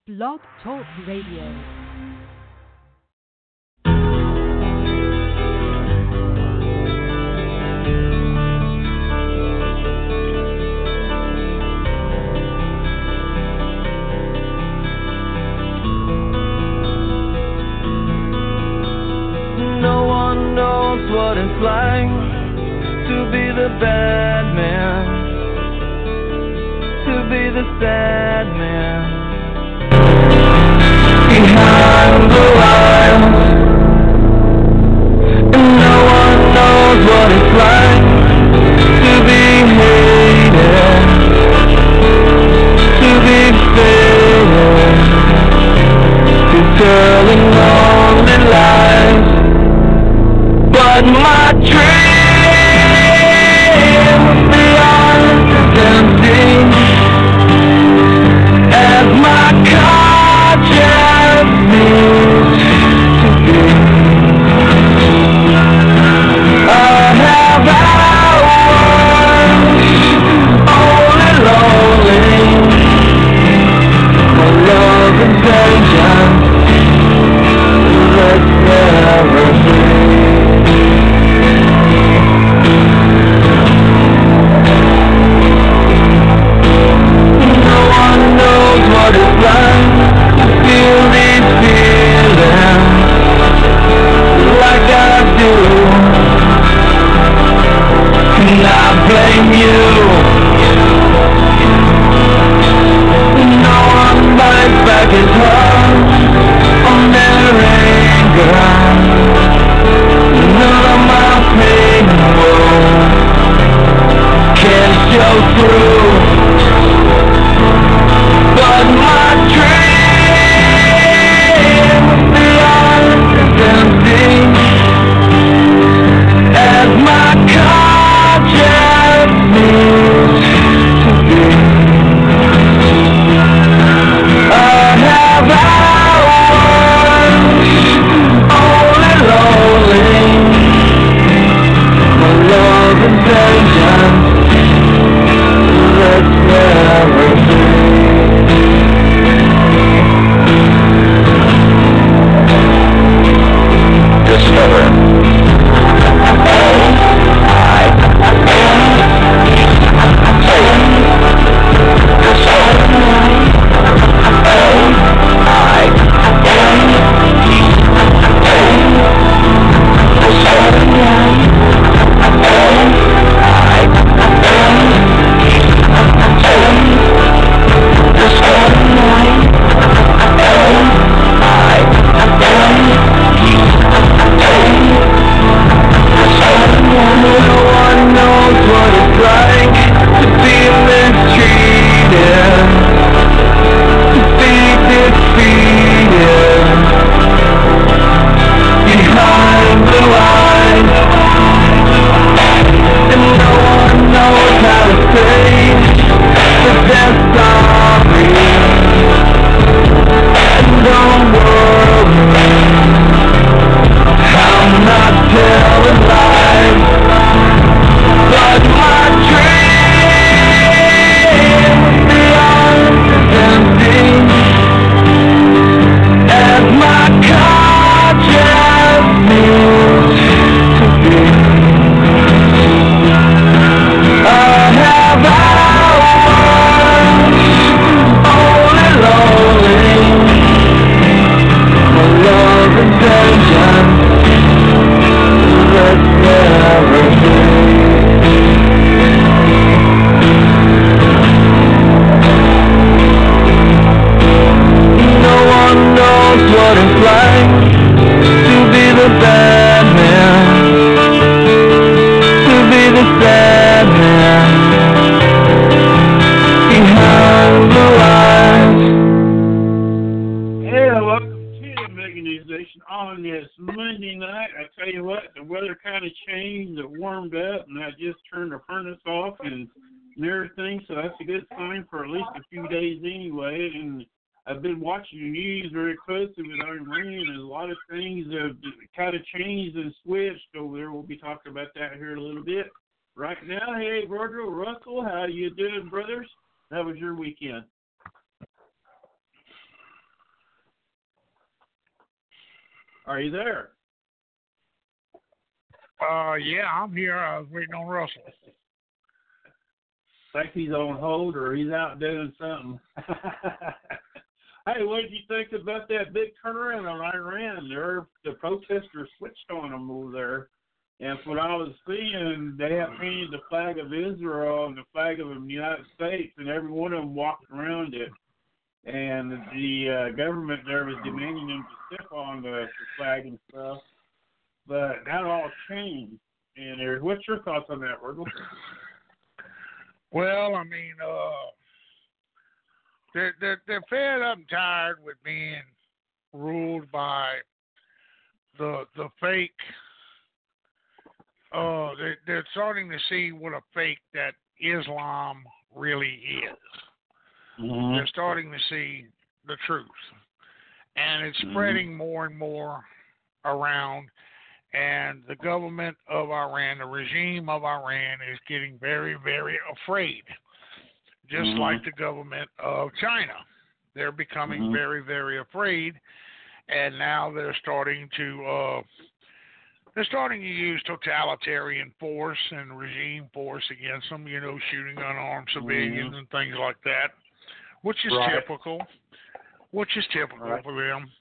Blog Talk Radio. No one knows what it's like to be the bad man, to be the sad man behind the lines. And no one knows what it's like to be hated, to be faded, to telling lonely lies. But my dream beyond is empty, as my conscience needs to be. I have hours only lonely, for love and patience, let's never be. What it's like to feel these feelings like I do, and I blame you. No one bites back his heart on their anger. None of my pain and woe can show through. But my dream beyond is empty, as my conscience needs to be. I have hours only lonely, for love and patience, let's never be. Discover. On this Monday night, I tell you what, the weather kind of changed, it warmed up, and I just turned the furnace off and everything, so that's a good sign for at least a few days anyway. And I've been watching the news very closely with Iran, and a lot of things have kind of changed and switched over there. We'll be talking about that here in a little bit. Right now, hey, Virgil, Russell, how you doing, brothers? How was your weekend? Are you there? Yeah, I'm here. I was waiting on Russell. Like he's on hold or he's out doing something. Hey, what did you think about that big turnaround on Iran? The protesters switched on them over there. And from what I was seeing, they have painted the flag of Israel and the flag of the United States, and every one of them walked around it. And the government there was demanding them to step on the flag and stuff. But that all changed. And what's your thoughts on that, Virgil? Well, I mean, they're fed up and tired with being ruled by the fake. They're starting to see what a fake that Islam really is. Mm-hmm. They're starting to see the truth, and it's spreading more and more around. And the government of Iran, the regime of Iran, is getting very, very afraid, just like the government of China. They're becoming very, very afraid, and now they're starting to use totalitarian force and regime force against them. You know, shooting unarmed civilians and things like that, which is typical. Which is typical for them.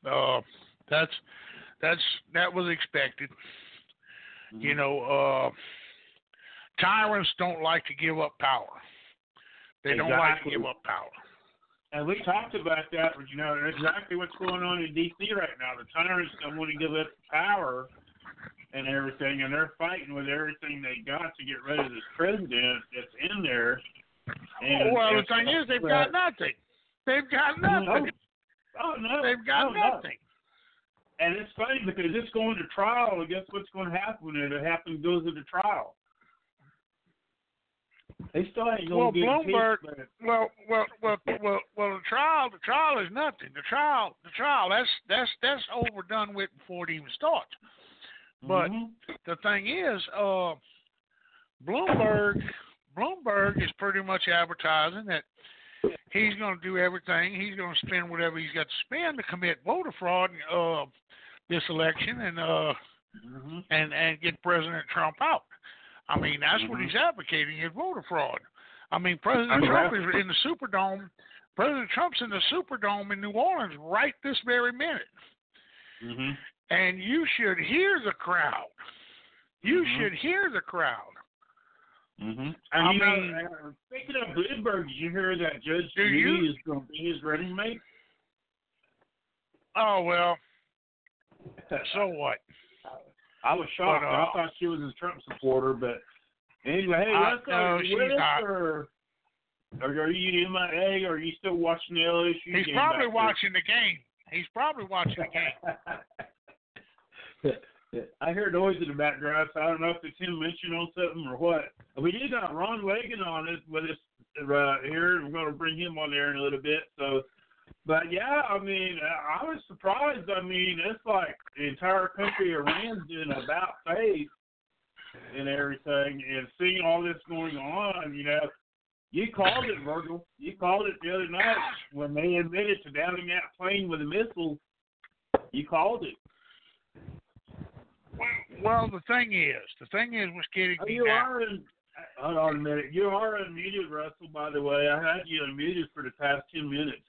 That was expected. You know, tyrants don't like to give up power. They don't like to give up power. And we talked about that, but you know, exactly what's going on in D.C. right now. The tyrants don't want to give up power and everything, and they're fighting with everything they got to get rid of this president that's in there. And well, the thing is, they've got nothing. They've got nothing. Oh, no. They've got nothing. And it's funny because it's going to trial, and guess what's going to happen when it goes into trial? They still ain't going to get Bloomberg. Well, the trial is nothing. The trial, that's overdone with before it even starts. But the thing is, Bloomberg is pretty much advertising that he's going to do everything. He's going to spend whatever he's got to spend to commit voter fraud this election and get President Trump out. I mean, that's what he's advocating is voter fraud. I mean, President Trump is in the Superdome. President Trump's in the Superdome in New Orleans right this very minute. And you should hear the crowd. You should hear the crowd. I mean, speaking of Bloomberg, did you hear that Judge Judy is going to be his running mate? Oh, well, so what? I was shocked. I thought she was a Trump supporter, but anyway, hey, let's go. She's not. Are you MIA, or are you still watching the LSU game? He's probably watching the game. He's probably watching the game. I hear noise in the background, so I don't know if it's him mentioning on something or what. We did got Ron Wagon on it with us here. We're going to bring him on there in a little bit. So, but yeah, I mean, I was surprised. I mean, it's like the entire country Iran's doing about face and everything, and seeing all this going on. You know, you called it, Virgil. You called it the other night when they admitted to downing that plane with a missile. You called it. Well, the thing is, what's getting me now. Hold on a minute. You are unmuted, Russell, by the way. I had you unmuted for the past 10 minutes.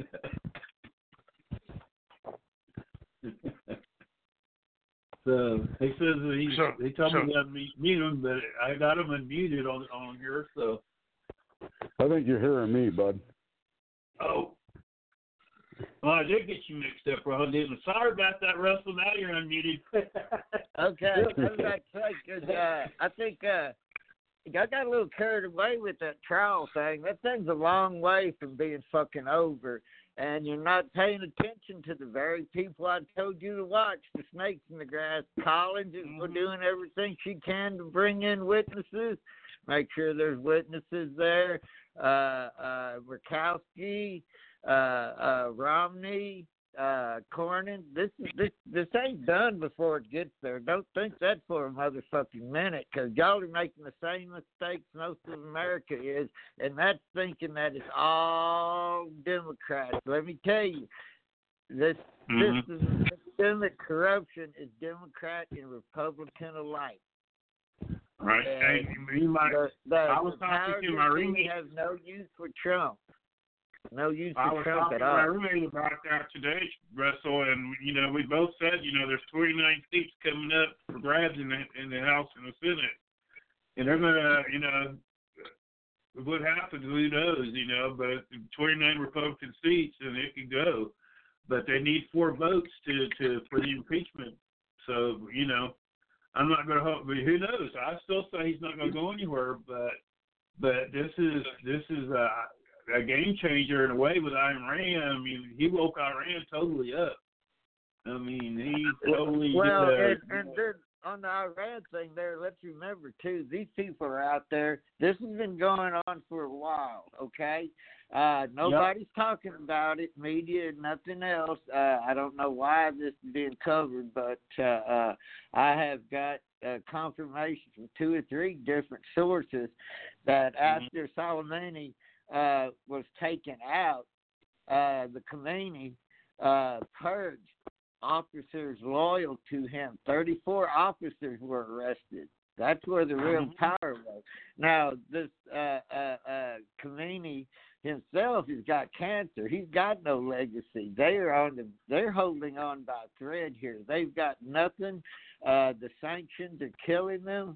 So he says that he told me to mute him, but I got him unmuted on here. So I think you're hearing me, bud. Oh. Well, I did get you mixed up, bro. Didn't. Sorry about that, Russell. Now you're unmuted. Okay, I was about to say, because I think I got a little carried away with that trial thing. That thing's a long way from being fucking over, and you're not paying attention to the very people I told you to watch, the snakes in the grass. Collins is doing everything she can to bring in witnesses, make sure there's witnesses there. Murkowski, Romney, Cornyn. This ain't done before it gets there. Don't think that for a motherfucking minute, because y'all are making the same mistakes most of America is, and that's thinking that it's all Democrats. Let me tell you, This systemic corruption is Democrat and Republican alike. Right. And I was talking to my roommate. Has no use for Trump. No use I for was Trump talking at to all. my roommate about that today, Russell, and we both said there's 29 seats coming up for grabs in the House and the Senate, and they're gonna what happens, who knows, but 29 Republican seats and it could go, but they need 4 votes for the impeachment. So I'm not going to hope, but who knows? I still say he's not going to go anywhere, but this is a game changer in a way with Iran. I mean, he woke Iran totally up. I mean, he totally and then on the Iran thing there, let's remember too, these people are out there. This has been going on for a while, okay? Nobody's talking about it, media and nothing else. I don't know why this is being covered, but I have got confirmation from 2 or 3 different sources that after Soleimani was taken out, the Khomeini purged officers loyal to him. 34 officers were arrested. That's where the real power was. Now, this Khomeini himself has got cancer. He's got no legacy. They're holding on by a thread here. They've got nothing. The sanctions are killing them.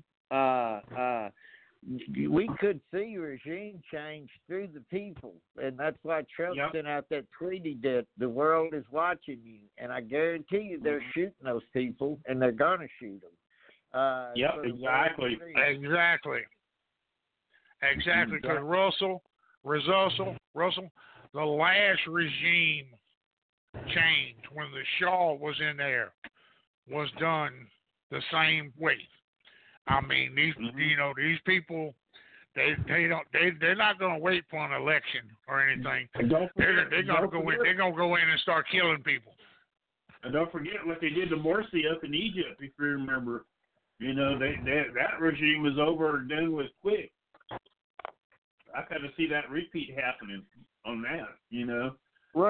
We could see regime change through the people, and that's why Trump sent out that tweet he did. The world is watching you, and I guarantee you they're shooting those people, and they're going to shoot them. Exactly. Because Russell, the last regime change when the Shah was in there was done the same way. I mean, these people, they're not going to wait for an election or anything. They're going to go in. They're going to go in and start killing people. And don't forget what they did to Morsi up in Egypt, if you remember. That regime was over and done with quick. I kind of see that repeat happening on that. Well,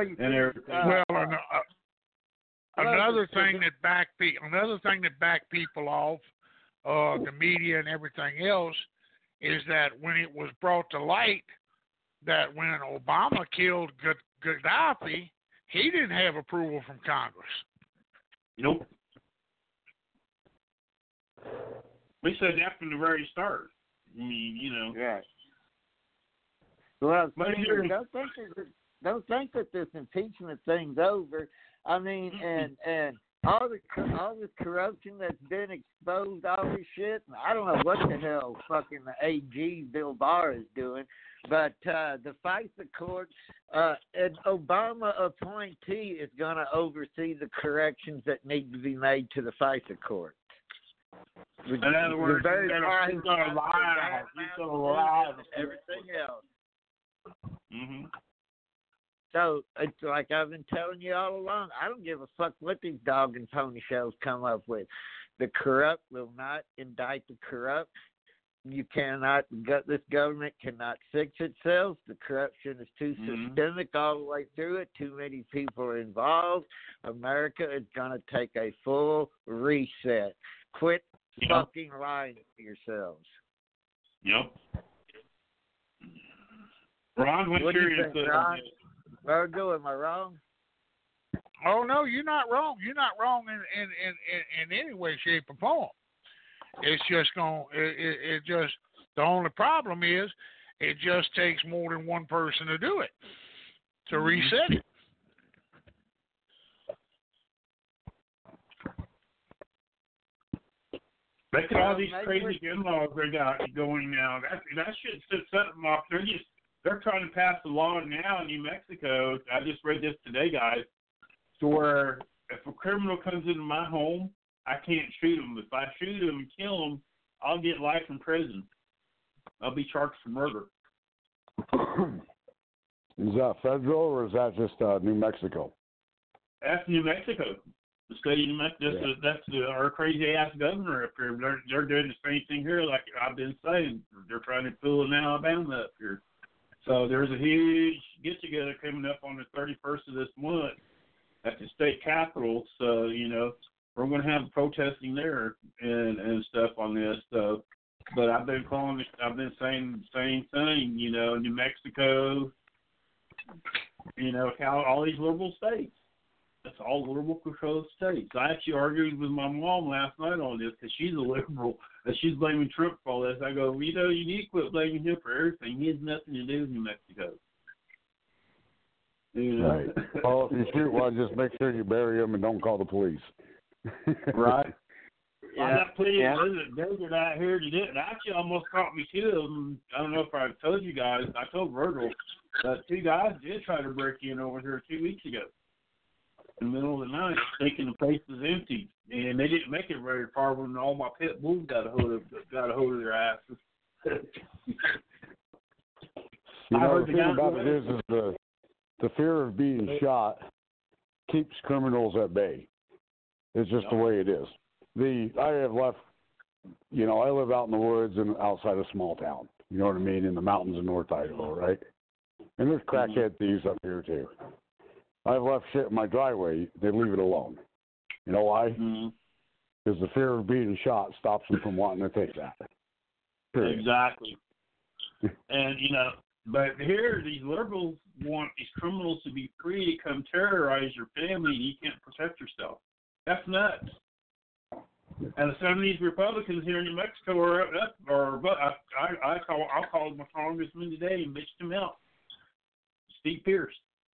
another thing that backed people off, the media and everything else, is that when it was brought to light that when Obama killed Gaddafi, he didn't have approval from Congress. Nope. We said that from the very start. I mean, Yeah. Well, don't think that this impeachment thing's over. I mean, and all this corruption that's been exposed, all this shit. I don't know what the hell fucking the AG Bill Barr is doing, but the FISA court, an Obama appointee is going to oversee the corrections that need to be made to the FISA court. In other words, he's going to lie. Everything else. Mm-hmm. So it's like I've been telling you all along. I don't give a fuck what these dog and pony shows come up with. The corrupt will not indict the corrupt. You cannot. This government cannot fix itself. The corruption is too systemic all the way through it. Too many people are involved. America is going to take a full reset. Quit fucking lying to yourselves. Yep. Ron, what's your input on this? Virgo, am I wrong? Oh no, you're not wrong. You're not wrong in any way, shape, or form. It's just the only problem is it just takes more than one person to do it, to reset it. Look at all these crazy gun laws they got going now. That shit set them off. They're trying to pass a law now in New Mexico. I just read this today, guys, to where if a criminal comes into my home, I can't shoot him. If I shoot him and kill him, I'll get life in prison. I'll be charged for murder. Is that federal or is that just New Mexico? That's New Mexico. The state of New Mexico. That's our crazy ass governor up here. They're doing the same thing here, like I've been saying. They're trying to pull in Alabama up here. So there's a huge get-together coming up on the 31st of this month at the state capitol. So, we're going to have protesting there and stuff on this. So, but I've been saying the same thing, New Mexico, all these liberal states. That's all liberal controlled states. I actually argued with my mom last night on this because she's a liberal and she's blaming Trump for all this. I go, you need to quit blaming him for everything. He has nothing to do with New Mexico. Right. Well, if you shoot one, just make sure you bury him and don't call the police. Right. Yeah. I got plenty of desert out here to do it. Actually, almost caught me two of them. I don't know if I told you guys. I told Virgil, but 2 guys did try to break in over here 2 weeks ago. In the middle of the night, thinking the place was empty, and they didn't make it very far when all my pit bulls got a hold of their asses. The thing about it is the fear of being shot keeps criminals at bay. It's just the way it is. I have left. I live out in the woods and outside a small town. You know what I mean, in the mountains of North Idaho, right? And there's crackhead thieves up here too. I've left shit in my driveway. They leave it alone. You know why? Because the fear of being shot stops them from wanting to take that. Period. Exactly. And, but here these liberals want these criminals to be free to come terrorize your family and you can't protect yourself. That's nuts. And some of these Republicans here in New Mexico I'll call my congressman today and bitched him out. Steve Pierce.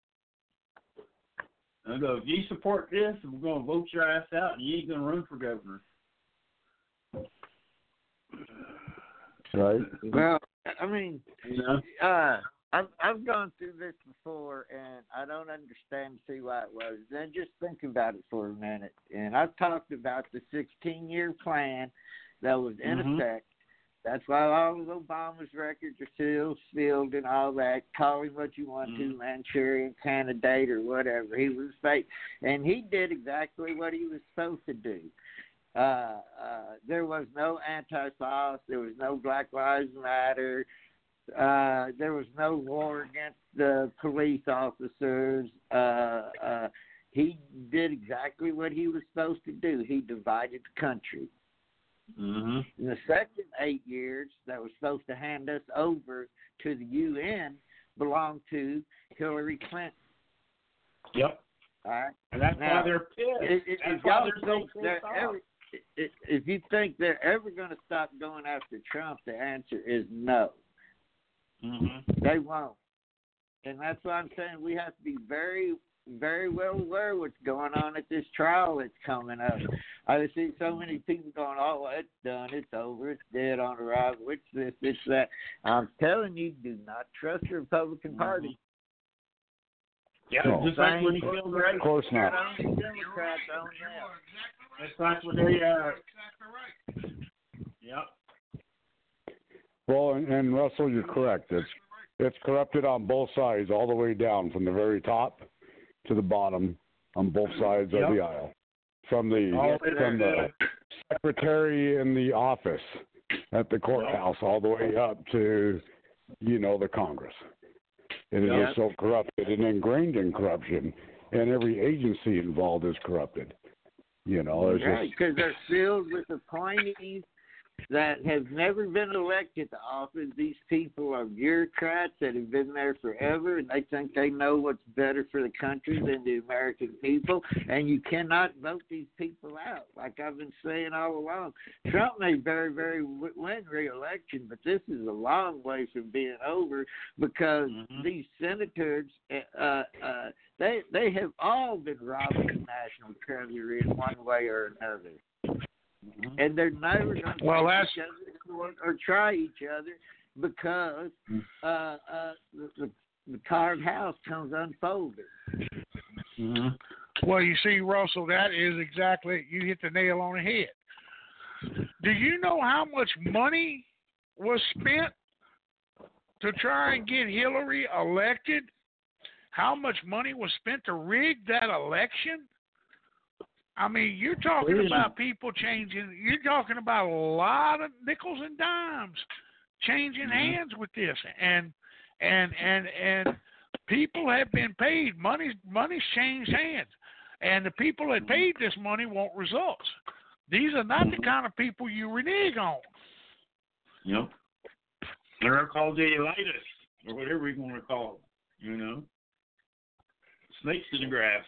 I go, if you support this, we're going to vote your ass out, and you ain't going to run for governor. Right. Well, I mean, I've gone through this before, and I don't understand see why it was. Then just think about it for a minute. And I've talked about the 16-year plan that was in effect. That's why all of Obama's records are still sealed and all that. Call him what you want to, Manchurian candidate or whatever. He was fake. And he did exactly what he was supposed to do. There was no anti-FOSS. There was no Black Lives Matter. There was no war against the police officers. He did exactly what he was supposed to do. He divided the country. In the second 8 years that was supposed to hand us over to the UN belonged to Hillary Clinton. Yep. All right. And that's why they're pissed. If you think they're ever going to stop going after Trump, the answer is no. They won't. And that's why I'm saying we have to be very, very well aware of what's going on at this trial that's coming up. I see so many people going, oh, it's done, it's over, it's dead on arrival, it's this, it's that. I'm telling you, do not trust the Republican Party. Yeah, just like when he killed Of course not. Democrats own that. It's like when they, yep. Well, and Russell, you're correct. It's corrupted on both sides, all the way down from the very top to the bottom on both sides of the aisle. From the secretary in the office at the courthouse all the way up to, the Congress. It is so corrupted and ingrained in corruption, and every agency involved is corrupted. Because they're filled with appointees that have never been elected to office. These people are bureaucrats that have been there forever, and they think they know what's better for the country than the American people, and you cannot vote these people out, like I've been saying all along. Trump may very, very win re-election, but this is a long way from being over because these senators, they have all been robbing the national treasury in one way or another. And they're never going to each other to court or try each other because the card house comes unfolded. Well, you see, Russell, that is exactly, you hit the nail on the head. Do you know how much money was spent to try and get Hillary elected? How much money was spent to rig that election? I mean, you're talking about people changing. You're talking about a lot of nickels and dimes changing hands with this, and people have been paid. Money's changed hands. And the people that paid this money want results. These are not the kind of people you renege on. Yep. They're called the elitists, or whatever you want to call them, Snakes in the grass.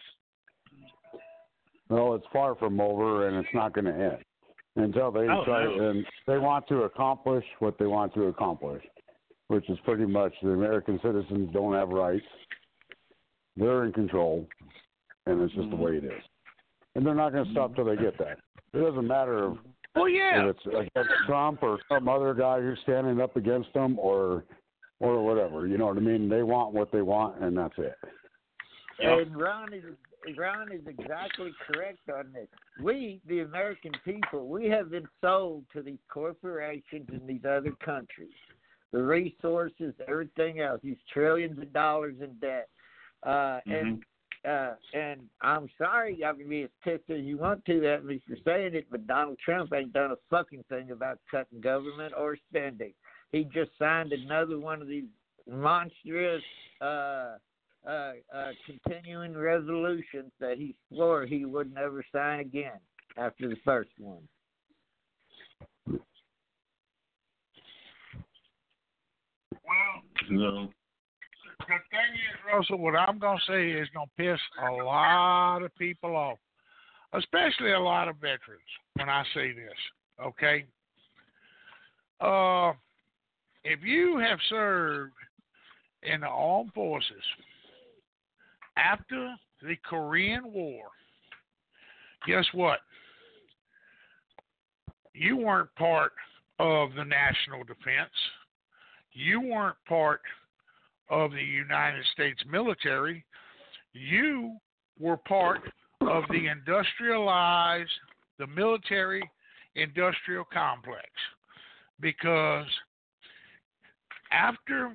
Well, it's far from over, and it's not going to end until they and they want to accomplish what they want to accomplish, which is pretty much the American citizens don't have rights. They're in control, and it's just the way it is. And they're not going to stop till they get that. It doesn't matter if it's against Trump or some other guy who's standing up against them or whatever. You know what I mean? They want what they want, and that's it. And Ron is exactly correct on this. We, the American people, we have been sold to these corporations in these other countries. The resources, everything else, these trillions of dollars in debt. And I'm sorry, I can be as ticked as you want to at me for saying it, but Donald Trump ain't done a fucking thing about cutting government or spending. He just signed another one of these monstrous continuing resolutions that he swore he would never sign again after the first one. Well, No. the thing is, Russell, what I'm going to say is going to piss a lot of people off, especially a lot of veterans when I say this, okay? If you have served in the armed forces after the Korean War, guess what? You weren't part of the national defense. You weren't part of the United States military. You were part of the military industrial complex, because after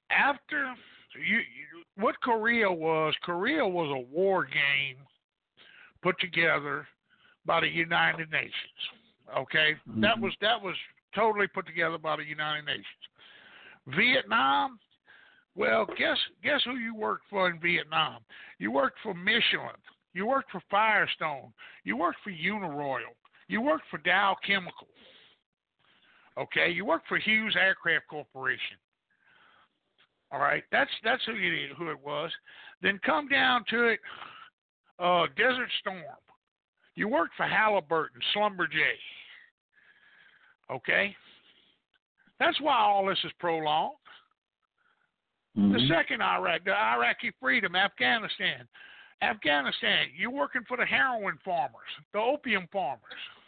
what Korea was a war game put together by the United Nations. Okay, that was totally put together by the United Nations. Vietnam. Well, guess who you worked for in Vietnam? You worked for Michelin. You worked for Firestone. You worked for Uniroyal. You worked for Dow Chemical. Okay, you worked for Hughes Aircraft Corporation. All right, that's who it was. Then come down to it, Desert Storm. You worked for Halliburton, Schlumberger. Okay, that's why all this is prolonged. The second Iraq, the Iraqi freedom, Afghanistan. You're working for the heroin farmers, the opium farmers.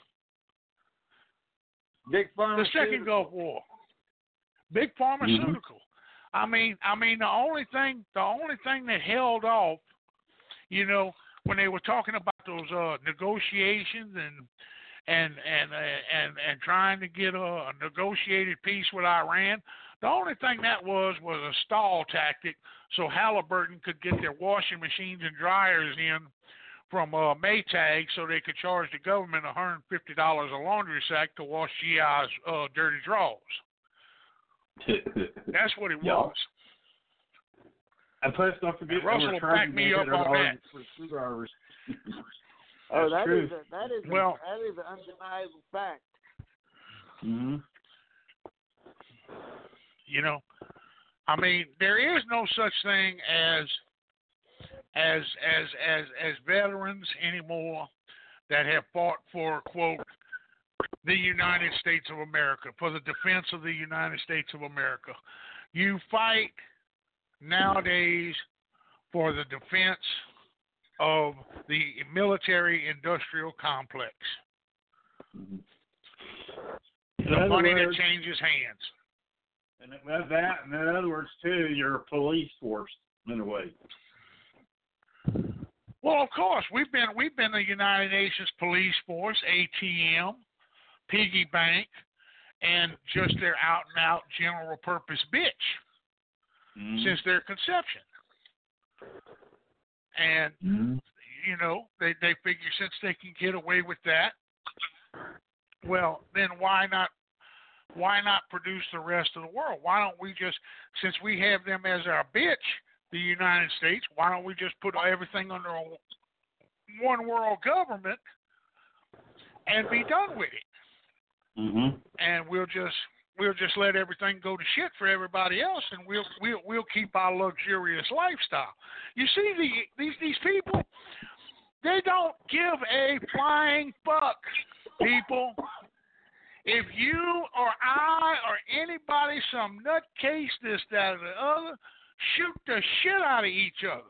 Big The second Gulf War, big pharmaceutical. I mean, the only thing that held off, when they were talking about those negotiations and trying to get a negotiated peace with Iran. The only thing that was a stall tactic so Halliburton could get their washing machines and dryers in from Maytag so they could charge the government $150 a laundry sack to wash GI's dirty drawers. That's what it was. And plus, don't forget, Russell will back me up on that. That true. is an undeniable fact. There is no such thing as veterans anymore that have fought for, quote, the United States of America, for the defense of the United States of America. You fight nowadays for the defense of the military-industrial complex. The money that changes hands. And that, in other words, too, you're a police force in a way. Well, of course, we've been the United Nations police force, ATM, piggy bank, and just their out-and-out general-purpose bitch since their conception. And they figure since they can get away with that, well, then why not produce the rest of the world? Why don't we just, since we have them as our bitch, the United States, why don't we just put everything under one world government and be done with it. Mm-hmm. And we'll just let everything go to shit for everybody else, and we'll keep our luxurious lifestyle. You see, these people, they don't give a flying fuck, people. If you or I or anybody, some nutcase, this, that, or the other, shoot the shit out of each other,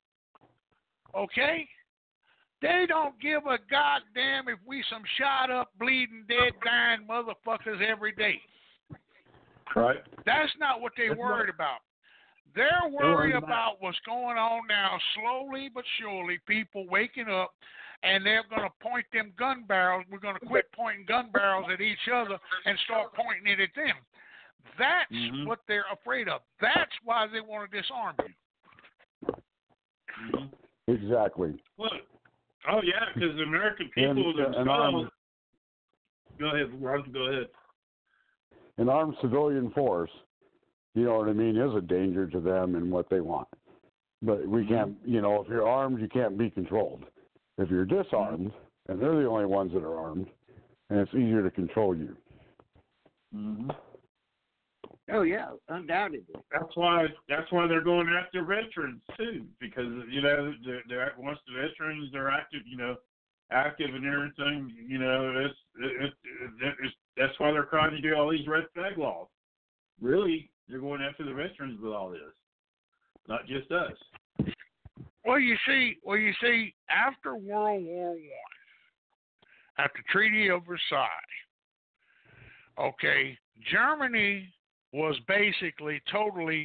okay? They don't give a goddamn if we some shot up, bleeding, dead, dying motherfuckers every day. Right. That's not what they're worried about. They're worried about what's going on now, slowly but surely, people waking up, and they're going to point them gun barrels. We're going to quit pointing gun barrels at each other and start pointing it at them. That's what they're afraid of. That's why they want to disarm you. Mm-hmm. Exactly. Look. Oh, yeah, because the American people themselves... Go ahead, Ron, go ahead. An armed civilian force, you know what I mean, is a danger to them and what they want. But we can't, you know, if you're armed, you can't be controlled. If you're disarmed, and they're the only ones that are armed, and it's easier to control you. Mm-hmm. Oh yeah, undoubtedly. That's why they're going after veterans too, because you know they're once the veterans are active, you know, active and everything, you know, that's why they're trying to do all these red flag laws. Really, they're going after the veterans with all this, not just us. Well, you see, after World War I, at the Treaty of Versailles, okay, Germany was basically totally,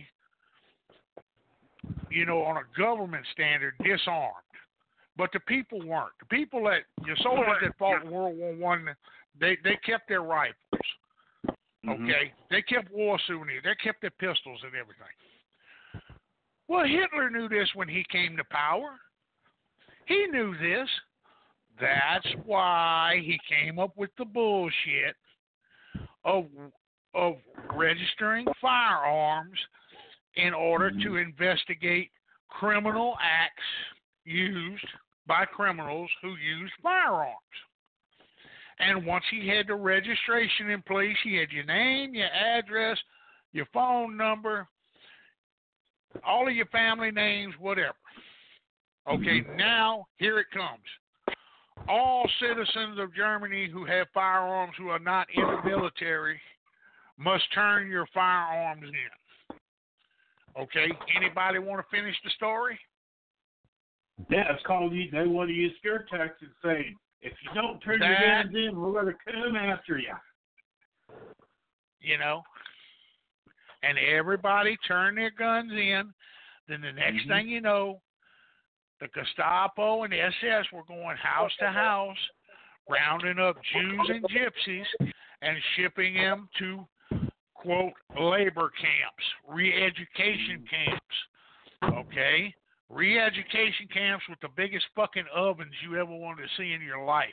you know, on a government standard, disarmed. But the people weren't. The people the soldiers that fought in World War I, they kept their rifles. Okay? They kept war souvenirs. They kept their pistols and everything. Well, Hitler knew this when he came to power. He knew this. That's why he came up with the bullshit of registering firearms in order to investigate criminal acts used by criminals who used firearms. And once he had the registration in place, he had your name, your address, your phone number, all of your family names, whatever. Okay, now here it comes. All citizens of Germany who have firearms who are not in the military must turn your firearms in. Okay, anybody want to finish the story? Yeah, it's called, they want to use scare tactics saying, if you don't turn your guns in, we're going to come after you. You know, and everybody turned their guns in. Then the next thing you know, the Gestapo and the SS were going house to house, rounding up Jews and gypsies and shipping them to, quote, labor camps, re-education camps, okay? Re-education camps with the biggest fucking ovens you ever wanted to see in your life.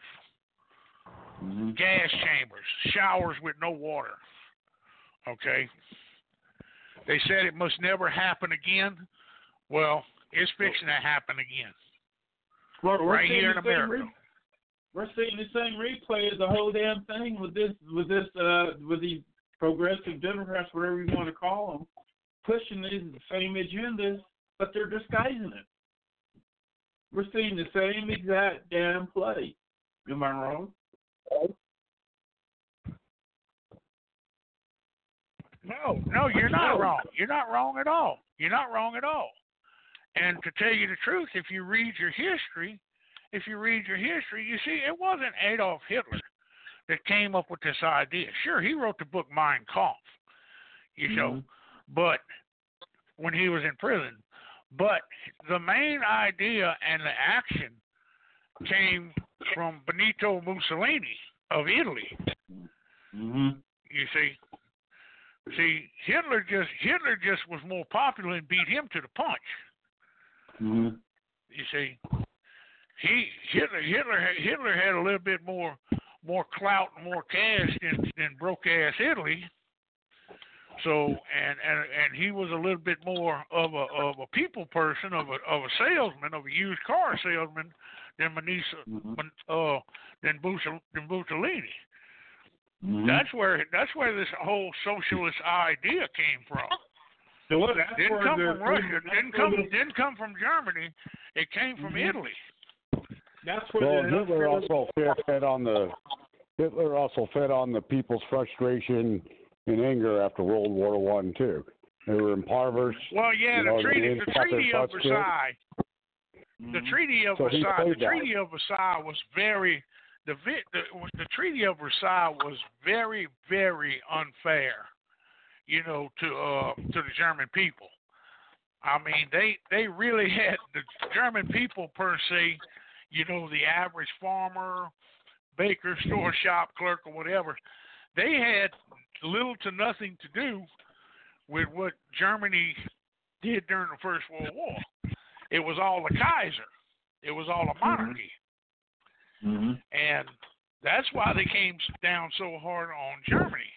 Gas chambers, showers with no water, okay? They said it must never happen again. Well, it's fixing to happen again. Well, right here in America. We're seeing the same replay as the whole damn thing with these progressive Democrats, whatever you want to call them, pushing these same agendas, but they're disguising it. We're seeing the same exact damn play. Am I wrong? No, you're not wrong. You're not wrong at all. You're not wrong at all. And to tell you the truth, if you read your history, you see it wasn't Adolf Hitler that came up with this idea. Sure, he wrote the book Mein Kampf, you know, but when he was in prison. But the main idea and the action came from Benito Mussolini of Italy. You see, Hitler just was more popular and beat him to the punch. You see, Hitler had a little bit more clout and more cash than broke ass Italy. So and he was a little bit more of a people person, of a salesman, of a used car salesman than Mussolini. That's where this whole socialist idea came from. So what? Didn't come from Russia. Didn't come from Germany. It came from Italy. That's where Hitler also fed on the people's frustration and anger after World War I too. They were impoverished. Well, yeah, the Treaty of Versailles. The Treaty of Versailles was very. The Treaty of Versailles was very, very unfair, to the German people. I mean, they really had the German people per se, the average farmer, baker, store shop clerk, or whatever. They had little to nothing to do with what Germany did during the First World War. It was all the Kaiser. It was all a monarchy. And that's why they came down so hard on Germany.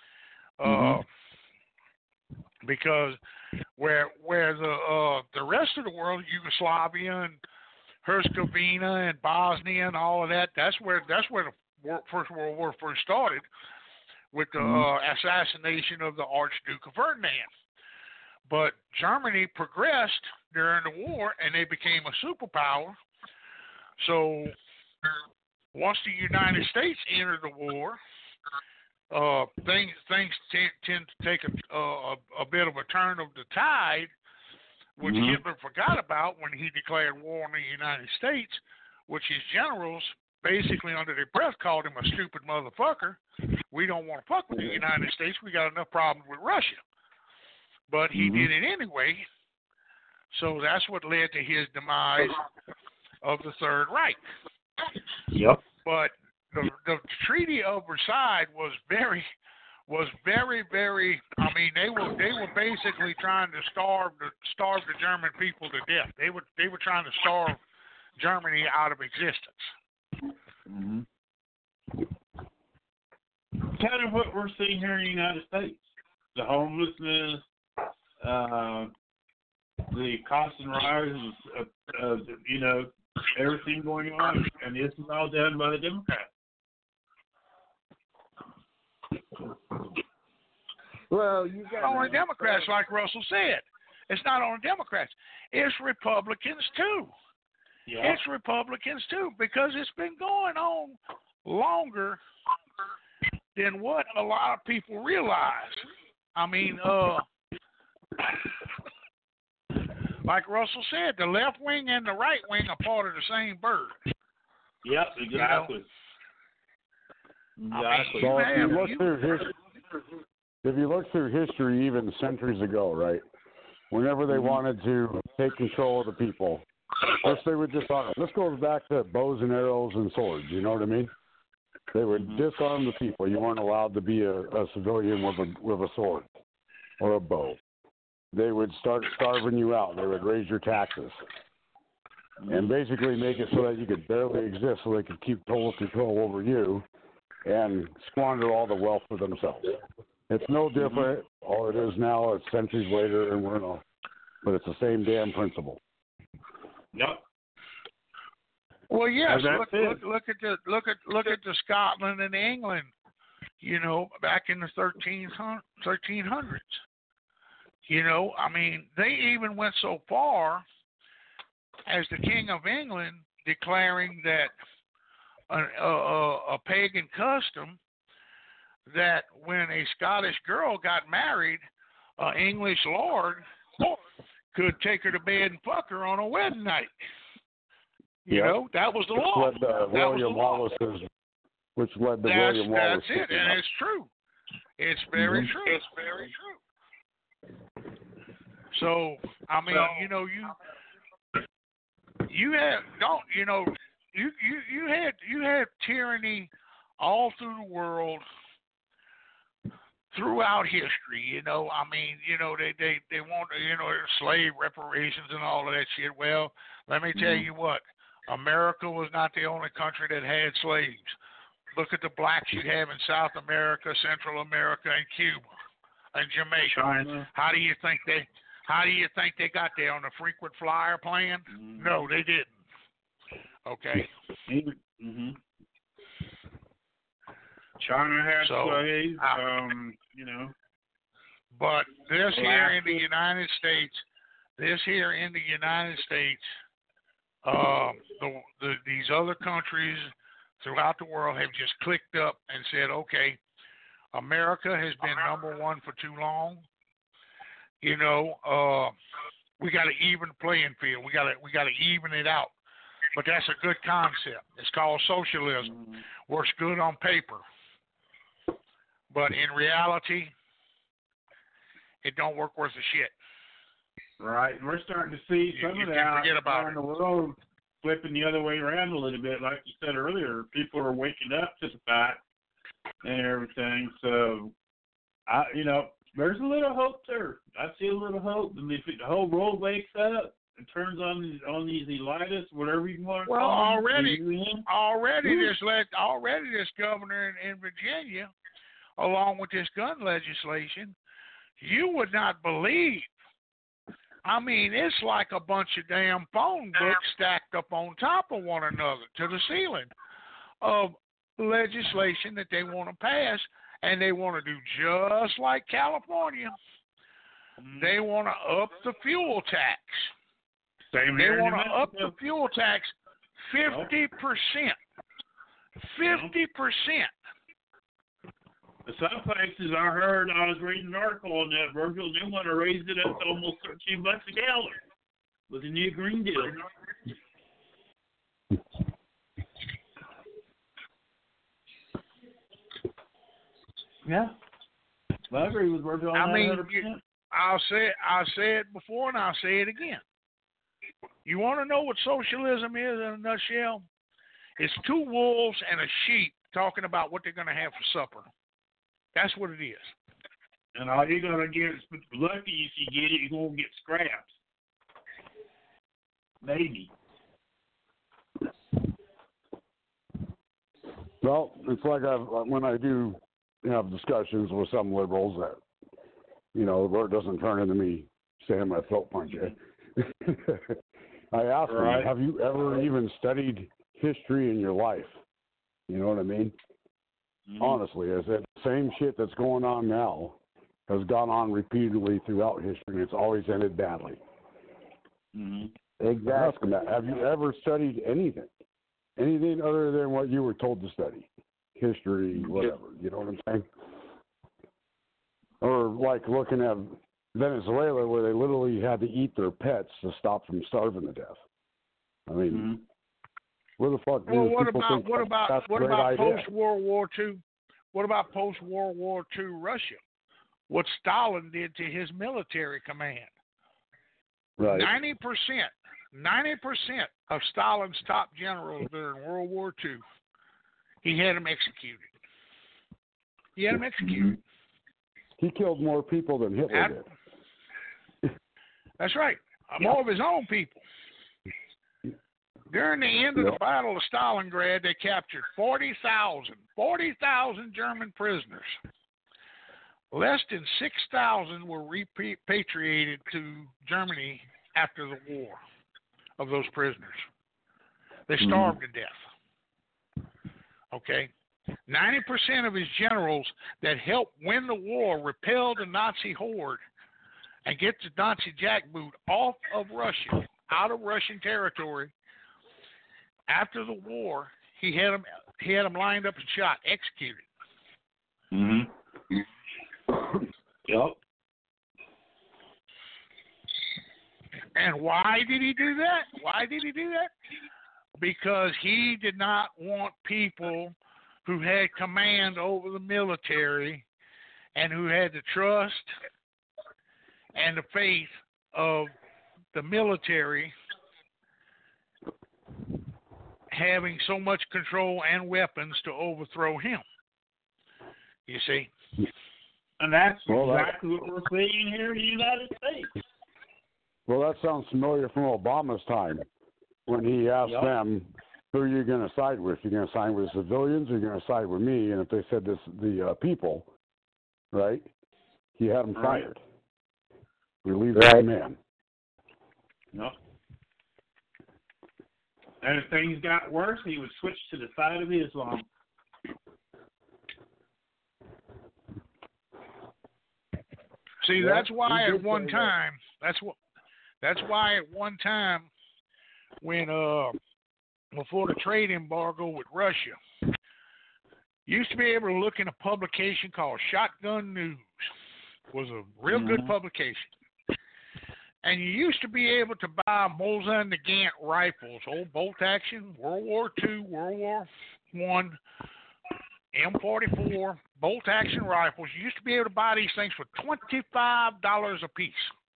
Because where the rest of the world, Yugoslavia and Herzegovina and Bosnia and all of that, that's where the First World War first started, with the assassination of the Archduke of Ferdinand. But Germany progressed during the war, and they became a superpower. So once the United States entered the war, things tend to take a bit of a turn of the tide, which Hitler forgot about when he declared war on the United States, which his generals basically under their breath called him a stupid motherfucker. We don't want to fuck with the United States. We got enough problems with Russia. But he did it anyway. So that's what led to his demise of the Third Reich. Yep. But the Treaty of Versailles was very, very. I mean, they were basically trying to starve the German people to death. They were trying to starve Germany out of existence. Kind of what we're seeing here in the United States: the homelessness, the constant rise of everything going on, and this is all done by the Democrats. Well, you got only Democrats, like Russell said. It's not only Democrats. It's Republicans too. Yeah. It's Republicans too, because it's been going on longer than what a lot of people realize. I mean, like Russell said, the left wing and the right wing are part of the same bird. Yep, exactly. Exactly. So if you look through history, even centuries ago, right? Whenever they wanted to take control of the people, first they would disarm. This goes back to bows and arrows and swords. You know what I mean? They would disarm the people. You weren't allowed to be a civilian with a sword or a bow. They would start starving you out. They would raise your taxes and basically make it so that you could barely exist, so they could keep total control over you and squander all the wealth for themselves. It's no different. All it is now, it's centuries later, and but it's the same damn principle. Yep. Well, yes. Look at the Scotland and England. Back in the 1300s. I mean, they even went so far as the King of England declaring that a pagan custom that when a Scottish girl got married, an English lord could take her to bed and fuck her on a wedding night. That was the law. Which led to William Wallace. That's it, and it's true. It's very true. It's very true. So, I mean, you had tyranny all through the world throughout history. I mean, they want slave reparations and all of that shit. Well, let me tell you what, America was not the only country that had slaves. Look at the blacks you have in South America, Central America, and Cuba. and Jamaica. China. How do you think they got there on a frequent flyer plan? Mm-hmm. No, they didn't. Okay. Mm-hmm. China had slaves. You know. But this here in the United States, these other countries throughout the world have just clicked up and said, okay, America has been number one for too long. You know, we got to even the playing field. We got to even it out. But that's a good concept. It's called socialism. Mm-hmm. Works good on paper, but in reality, it don't work worth a shit. Right. We're starting to see some of that around the world flipping the other way around a little bit. Like you said earlier, people are waking up to the fact and everything. So, there's a little hope there. I see a little hope. And if the whole world wakes up and turns on these elitists, whatever you want to call them. Already this governor in Virginia, along with this gun legislation, you would not believe. I mean, it's like a bunch of damn phone books stacked up on top of one another to the ceiling of legislation that they want to pass, and they want to do just like California. They want to up the fuel tax. They want to up the fuel tax 50%. 50%. Some places I heard, I was reading an article on that, Virgil, they want to raise it up to almost $13 a gallon with the new Green Deal. Yeah. Well, I agree with Virgil on that 100%. I'll say it before and I'll say it again. You want to know what socialism is in a nutshell? It's two wolves and a sheep talking about what they're going to have for supper. That's what it is. And all you're going to get is, lucky if you get it, you're going to get scraps. Maybe. Well, it's like when I do have discussions with some liberals that, the word doesn't turn into me saying my throat punch. I ask them, have you ever even studied history in your life? You know what I mean? Mm-hmm. Honestly, I said the same shit that's going on now has gone on repeatedly throughout history, and it's always ended badly. Mm-hmm. Exactly. Have you ever studied anything other than what you were told to study? History, whatever. You know what I'm saying? Or like looking at Venezuela, where they literally had to eat their pets to stop from starving to death. I mean, where the fuck do people think that's a great idea? Post-World War II? What about post-World War II Russia? What Stalin did to his military command. Right. 90% of Stalin's top generals during World War II, he had them executed. He killed more people than Hitler did. That's right. More of his own people. During the end of the Battle of Stalingrad, they captured 40,000 German prisoners. Less than 6,000 were repatriated to Germany after the war of those prisoners. They starved to death. Okay? 90% of his generals that helped win the war repelled the Nazi horde and get the Nazi jackboot off of Russia, out of Russian territory. After the war, he had them lined up and shot, executed. Yep. And why did he do that? Because he did not want people who had command over the military and who had the trust and the faith of the military having so much control and weapons to overthrow him. You see? And that's exactly what we're seeing here in the United States. Well, that sounds familiar from Obama's time when he asked them, who are you going to side with? You're going to side with the civilians or you're going to side with me? And if they said the people, right? he had him Right. fired. Relieved the Right. man. No. And if things got worse, he would switch to the side of Islam. See, Yeah, that's why he at did one say that. time, that's why at one time, when before the trade embargo with Russia, you used to be able to look in a publication called Shotgun News. Was a real good publication. And you used to be able to buy Mosin Nagant rifles, old bolt action, World War II, World War I, M44, bolt action rifles. You used to be able to buy these things for $25 a piece.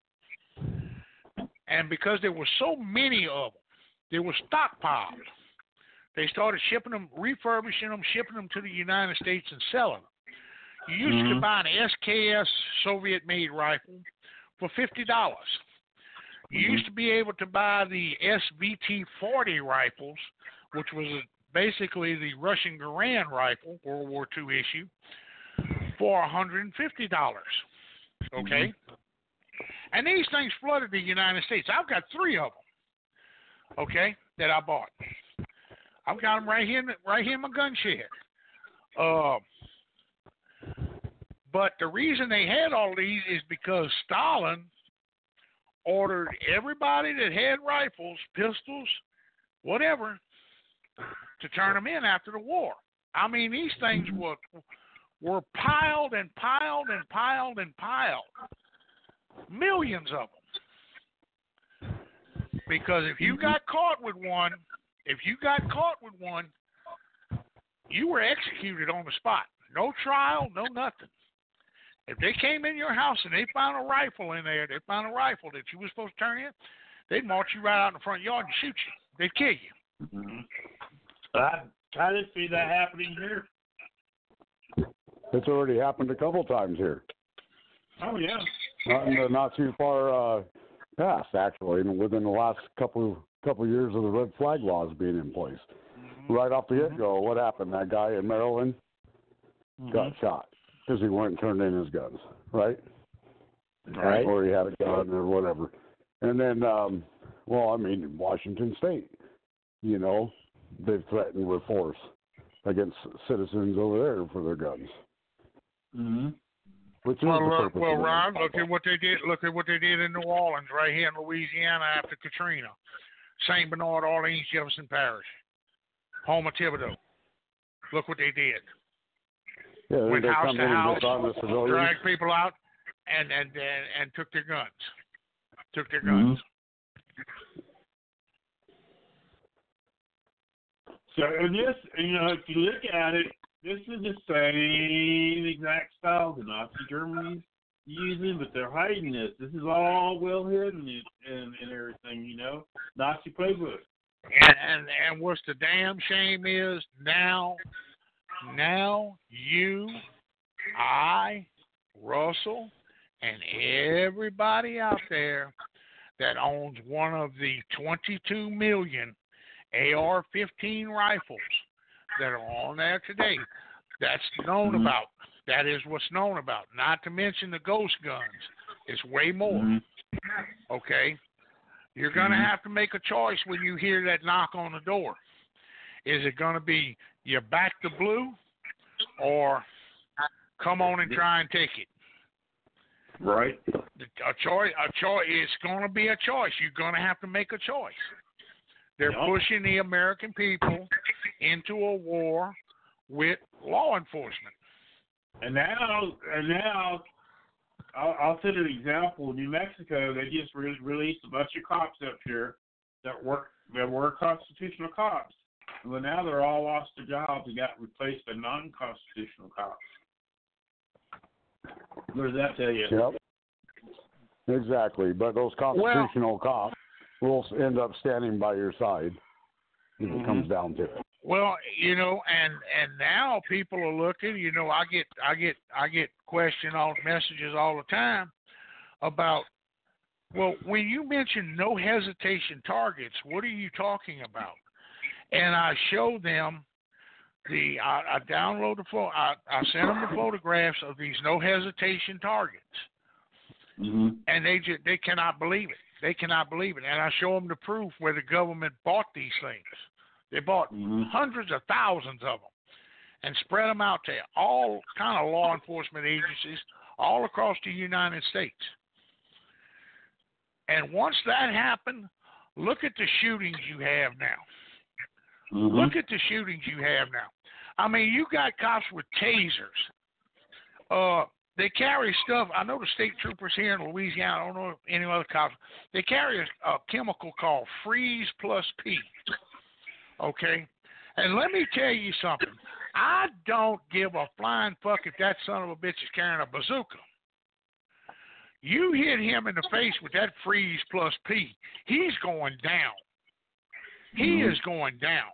And because there were so many of them, they were stockpiled. They started shipping them, refurbishing them, shipping them to the United States and selling them. You used to buy an SKS Soviet-made rifle for $50. You used to be able to buy the SVT-40 rifles, which was basically the Russian Garand rifle, World War II issue, for $150. Okay? And these things flooded the United States. I've got 3 of them, okay, that I bought. I've got them right here in my gun shed. But the reason they had all these is because Stalin ordered everybody that had rifles, pistols, whatever, to turn them in after the war. I mean, these things were piled and piled and piled and piled. Millions of them. Because if you got caught with one, you were executed on the spot. No trial, no nothing. If they came in your house and they found a rifle in there, they found a rifle that you were supposed to turn in, they'd march you right out in the front yard and shoot you. They'd kill you. I didn't see that happening here. It's already happened a couple times here. Oh, yeah. Not too far past, actually, and within the last couple years of the red flag laws being in place. Right off the get-go, what happened? That guy in Maryland got shot because he wouldn't turn in his guns, right? Right. Or he had a gun or whatever. And then, in Washington State, they've threatened with force against citizens over there for their guns. Which is the purpose of it. Ron, look at what they did. Look at what they did in New Orleans, right here in Louisiana after Katrina. St. Bernard, Orleans, Jefferson Parish, home of Thibodeau. Look what they did. Yeah, Went they house come to in and house, disarm the civilians. dragged people out, and took their guns. Took their guns. So, and this, if you look at it, this is the same exact style the Nazi Germany's using, but they're hiding this. This is all well hidden and everything, Nazi playbook. And what's the damn shame is now you, I, Russell, and everybody out there that owns one of the 22 million AR-15 rifles that are on there today, that's known about. That is what's known about. Not to mention the ghost guns. It's way more. Okay? You're going to have to make a choice when you hear that knock on the door. Is it going to be you back the blue or come on and try and take it? Right. A choice. It's going to be a choice. You're going to have to make a choice. They're pushing the American people into a war with law enforcement. And now, I'll set an example. New Mexico, they just released a bunch of cops up here that were constitutional cops. Well, now they're all lost their jobs and got replaced by non-constitutional cops. What does that tell you? Yep. Exactly. But those constitutional cops will end up standing by your side if it comes down to it. Well, and now people are looking. I get messages all the time about. Well, when you mention no hesitation targets, what are you talking about? And I show them I download the photo. I send them the photographs of these no hesitation targets, and they cannot believe it. They cannot believe it, and I show them the proof where the government bought these things. They bought hundreds of thousands of them and spread them out to all kind of law enforcement agencies all across the United States. And once that happened, look at the shootings you have now. Look at the shootings you have now. I mean, you got cops with tasers. They carry stuff. I know the state troopers here in Louisiana, I don't know any other cops. They carry a chemical called Freeze Plus P. Okay? And let me tell you something. I don't give a flying fuck if that son of a bitch is carrying a bazooka. You hit him in the face with that Freeze Plus P, he's going down. He is going down.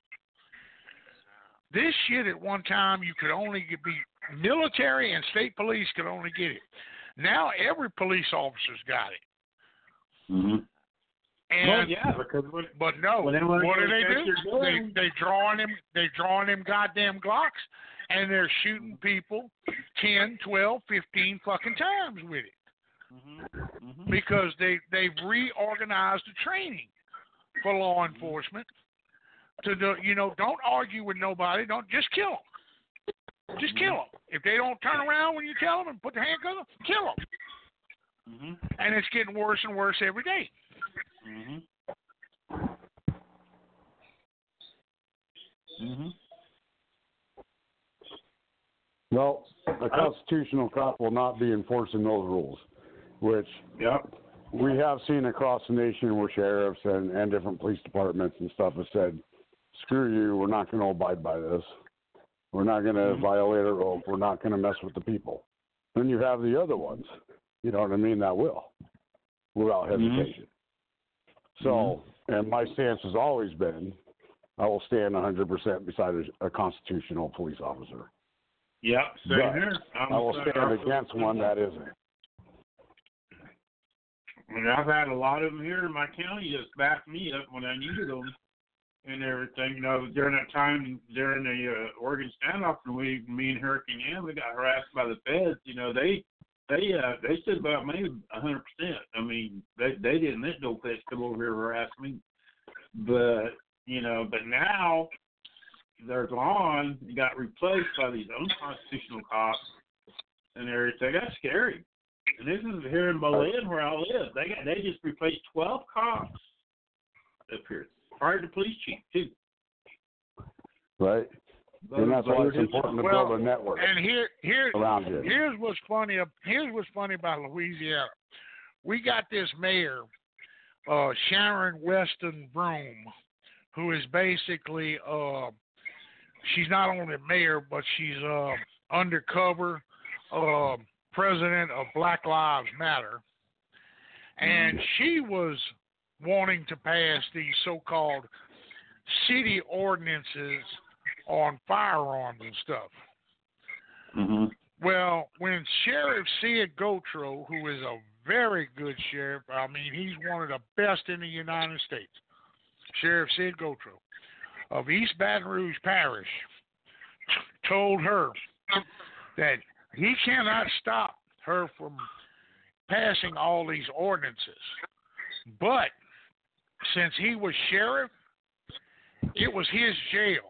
This shit at one time you could only be military and state police could only get it. Now every police officer's got it. And but no, what do? They drawing them goddamn Glocks, and they're shooting people 10, 12, 15 fucking times with it. Because they've reorganized the training for law enforcement to do, don't argue with nobody. Don't just kill them. Just kill them. If they don't turn around when you tell them and put the handcuffs on, kill them. And it's getting worse and worse every day. Well, a constitutional cop will not be enforcing those rules, which we have seen across the nation where sheriffs and different police departments and stuff have said, screw you, we're not going to abide by this. We're not going to violate our oath. We're not going to mess with the people. Then you have the other ones, you know what I mean, that will, without hesitation. So, and my stance has always been, I will stand 100% beside a constitutional police officer. Yep, same here. I will stand against one that isn't. And I've had a lot of them here in my county just back me up when I needed them and everything. During that time, during the Oregon standoff, me and Hurricane Ann, we got harassed by the feds. They stood by me 100%. I mean, they didn't let no feds come over here and harass me. But now they're gone. They got replaced by these unconstitutional cops and everything. That's scary. And this is here in Belen where I live. They just replaced 12 cops up here. Fired the police chief too. Right. And that's why it's important to build a network. And around here. Here's what's funny about Louisiana. We got this mayor, Sharon Weston Broome, who is basically she's not only mayor, but she's undercover president of Black Lives Matter. And she was wanting to pass these so-called city ordinances on firearms and stuff. Well, when Sheriff Sid Gautreaux, who is a very good sheriff, I mean, he's one of the best in the United States, Sheriff Sid Gautreaux of East Baton Rouge Parish, told her that he cannot stop her from passing all these ordinances. But since he was sheriff, it was his jail.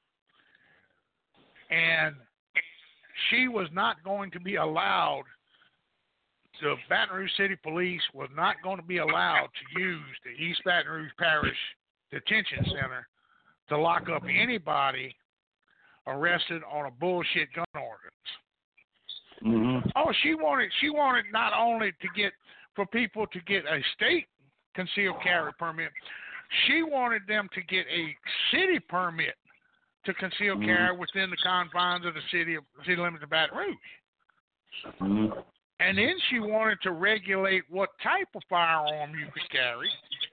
And she was not going to be allowed, the Baton Rouge City Police was not going to be allowed to use the East Baton Rouge Parish Detention Center to lock up anybody arrested on a bullshit gun ordinance. Oh, she wanted not only for people to get a state concealed carry permit, she wanted them to get a city permit to conceal carry within the confines of the city limits of Baton Rouge. And then she wanted to regulate what type of firearm you could carry.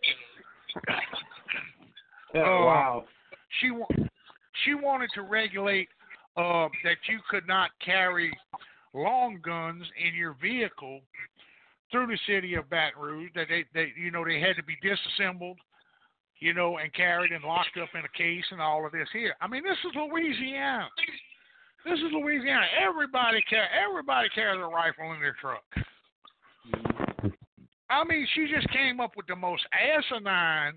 Wow. She wanted to regulate that you could not carry long guns in your vehicle through the city of Baton Rouge. That they had to be disassembled you know, and carried and locked up in a case and all of this here. I mean, this is Louisiana. This is Louisiana. Everybody carries a rifle in their truck. I mean, she just came up with the most asinine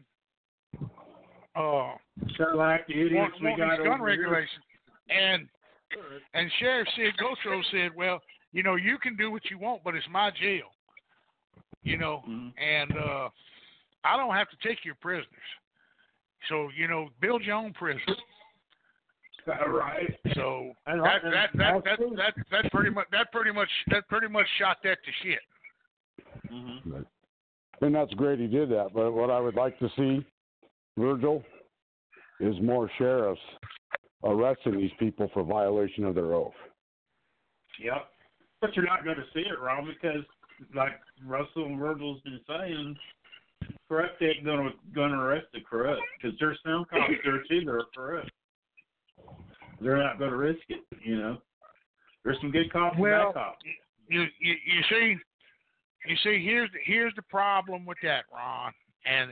like the idiots we got gun over regulations. And Sheriff Sid Gotro said, well, you know, you can do what you want, but it's my jail. You know, and I don't have to take your prisoners. So, you know, build your own prison. Right. So that pretty much shot that to shit. Mm-hmm. And that's great he did that. But what I would like to see, Virgil, is more sheriffs arresting these people for violation of their oath. Yep. But you're not going to see it, Ron, because like Russell and Virgil's been saying, corrupt ain't going to arrest the corrupt, because there's some cops there too that are corrupt. They're not going to risk it, you know. There's some good cops and bad cops. You see, here's the problem with that, Ron, and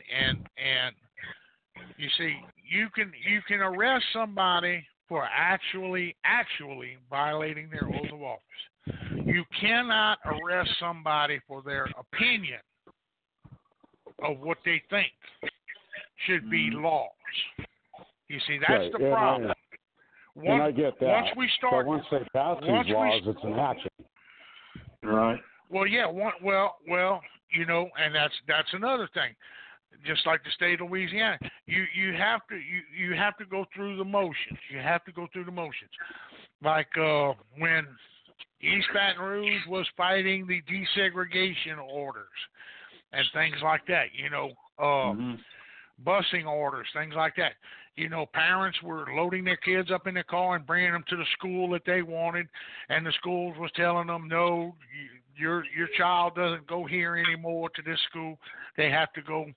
you see, you can arrest somebody for actually violating their oath of office. You cannot arrest somebody for their opinion of what they think should be laws. You see, that's the problem. And I get that. Once we start, but once they pass these laws, it's an action. Right. Well, yeah. Well, you know, and that's another thing. Just like the state of Louisiana, you have to go through the motions. You have to go through the motions. Like when East Baton Rouge was fighting the desegregation orders and things like that. You know, busing orders, things like that. You know, parents were loading their kids up in their car and bringing them to the school that they wanted, and the schools was telling them, no, your child doesn't go here anymore to this school. They have to go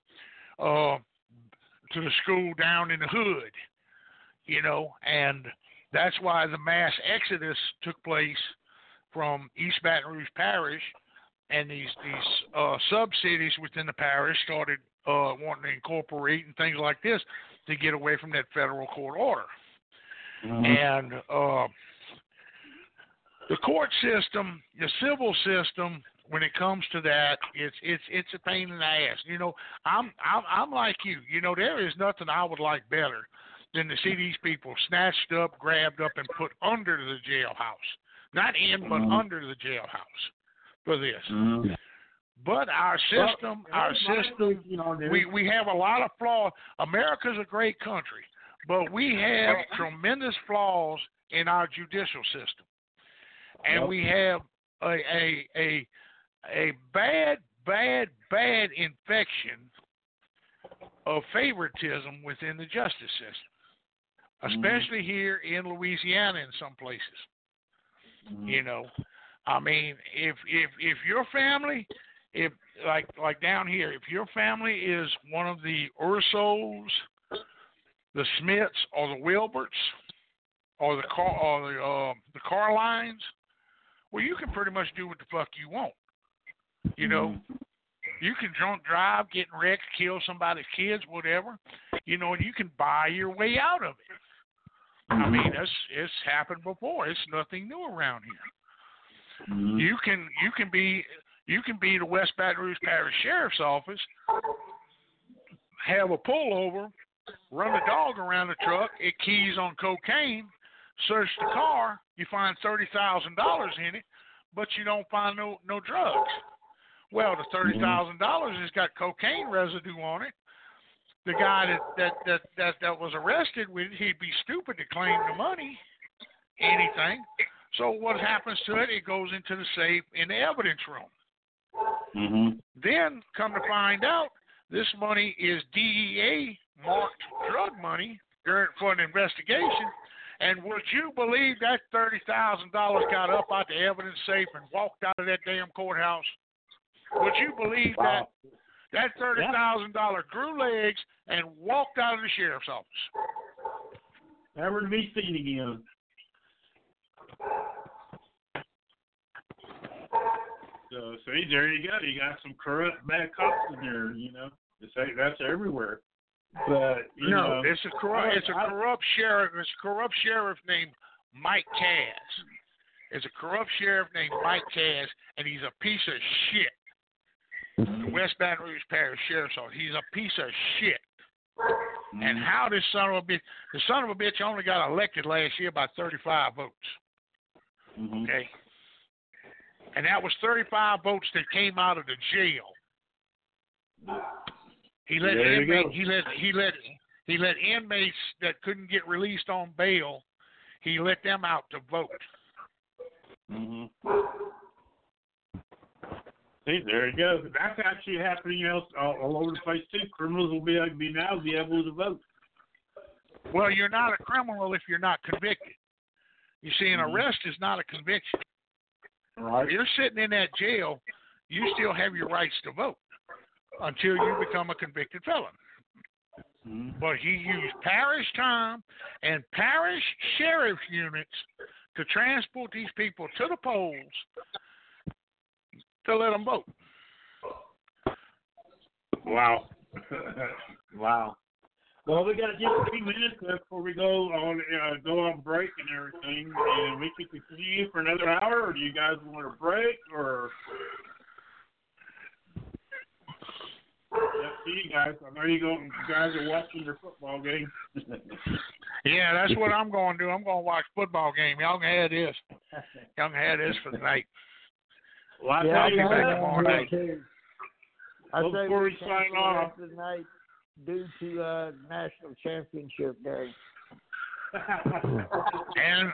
to the school down in the hood, you know, and that's why the mass exodus took place from East Baton Rouge Parish, and these sub-cities within the parish started wanting to incorporate and things like this to get away from that federal court order. And the court system, the civil system, when it comes to that, it's a pain in the ass. You know, I'm like you. You know, there is nothing I would like better than to see these people snatched up, grabbed up, and put under the jailhouse. Not in, but under the jailhouse for this. But our system, we have a lot of flaws. America's a great country, but we have tremendous flaws in our judicial system, and we have a bad infection of favoritism within the justice system, especially here in Louisiana in some places. You know, I mean, if your family, if like down here, if your family is one of the Ursos, the Smiths, or the Wilberts, or the Carlines, well, you can pretty much do what the fuck you want. You know, you can drunk drive, get wrecked, kill somebody's kids, whatever. You know, and you can buy your way out of it. I mean, it's happened before. It's nothing new around here. You can be the West Baton Rouge Parish Sheriff's Office, have a pullover, run a dog around the truck, it keys on cocaine, search the car, you find $30,000 in it, but you don't find no drugs. Well, the $30,000 has got cocaine residue on it. The guy that was arrested with it, he'd be stupid to claim the money, anything. So what happens to it? It goes into the safe in the evidence room. Then, come to find out, this money is DEA marked drug money for an investigation. And would you believe that $30,000 got up out the evidence safe and walked out of that damn courthouse? Would you believe that $30,000 grew legs and walked out of the sheriff's office? Never to be seen again. So see, there you go. You got some corrupt bad cops in there. You know, that's everywhere. But no, it's a corrupt sheriff. It's a corrupt sheriff named Mike Cass. It's a corrupt sheriff named Mike Cass, and he's a piece of shit. The West Baton Rouge Parish Sheriff's Office. He's a piece of shit. And how this son of a bitch only got elected last year by 35 votes. Okay, and that was 35 votes that came out of the jail. He let inmates that couldn't get released on bail. He let them out to vote. See, there you go. That's actually happening all over the place too. Criminals will be able to vote. Well, you're not a criminal if you're not convicted. You see, an arrest is not a conviction. Right. If you're sitting in that jail, you still have your rights to vote until you become a convicted felon. But he used parish time and parish sheriff units to transport these people to the polls to let them vote. Wow. Wow. Well, we got just a few minutes left before we go on break and everything, and we can continue for another hour. Or do you guys want a break? Or up to you guys. I know you guys are watching your football game. Yeah, that's what I'm going to do. I'm going to watch football game. Y'all can have this. Y'all can have this for the night. Well, I'll tell you back tomorrow night. Before we sign off tonight, due to national championship day. and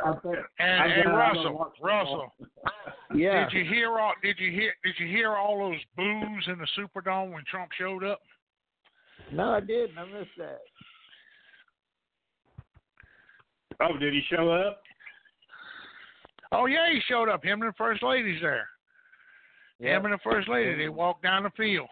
Russell. Yeah. Did you hear all those boos in the Superdome when Trump showed up? No, I didn't. I missed that. Oh, did he show up? Oh yeah, he showed up. Him and the First Lady's there. Yep. Him and the First Lady, they walked down the field.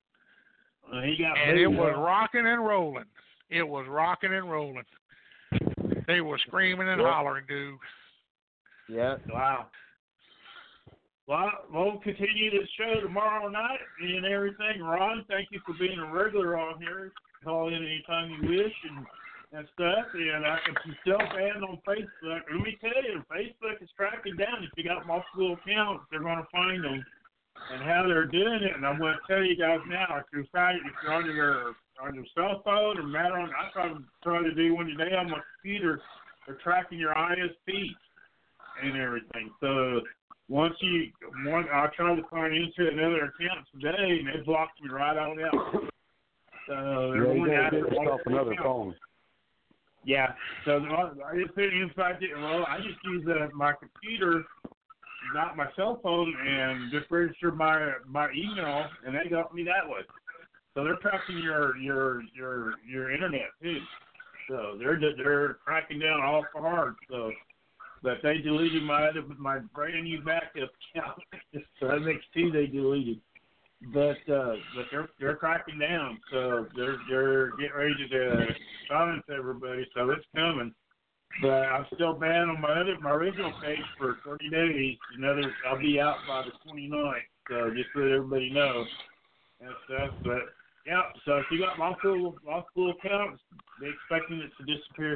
It was rocking and rolling. It was rocking and rolling. They were screaming and hollering, dude. Yeah. Wow. Well, we'll continue this show tomorrow night and everything. Ron, thank you for being a regular on here. Call in anytime you wish and stuff. And I can self-add on Facebook. Let me tell you, Facebook is tracking down. If you got multiple accounts, they're going to find them and how they're doing it. And I'm going to tell you guys now, if you're on your cell phone or matter on, I try to do one today on my computer. They're tracking your ISP and everything. So I tried to find into another account today, and they blocked me right on out. So they're going after another phone. Yeah. So I just put it inside. Well, I just use my computer, not my cell phone, and just register my email, and they got me that way. So they're tracking your internet too. So they're cracking down awful hard. So, but they deleted my brand new backup account. So that makes two they deleted. But they're cracking down. So they're getting ready to silence everybody. So it's coming. But I'm still banned on my original page for 30 days. I'll be out by the 29th. So just to let everybody know and stuff. But yeah, so if you got multiple accounts, they're expecting it to disappear.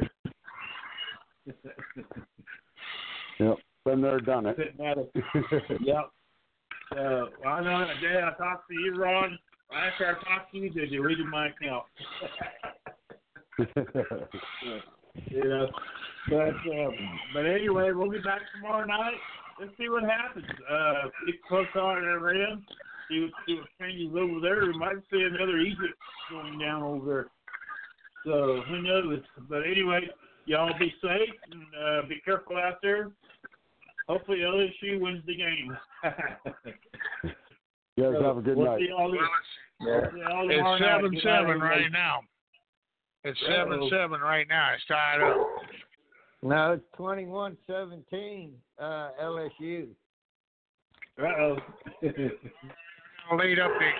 Yep, been there, done it. Yep. So I know the day I talked to you, Ron. After I talked to you, they deleted my account. But anyway, we'll be back tomorrow night. Let's see what happens. Keep close on Iran. See what changes over there. We might see another Egypt going down over there. So who knows? But anyway, y'all be safe and be careful out there. Hopefully LSU wins the game. You guys have a good night. It's 7-7 right now. It's 7-7 right now. It's tied up. No, it's 21-17, LSU. Uh-oh. I'll lead up there.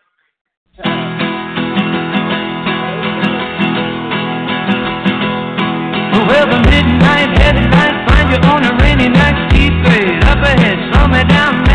Well, the midnight headlights find you on a rainy night. Keep straight up ahead, slow me down.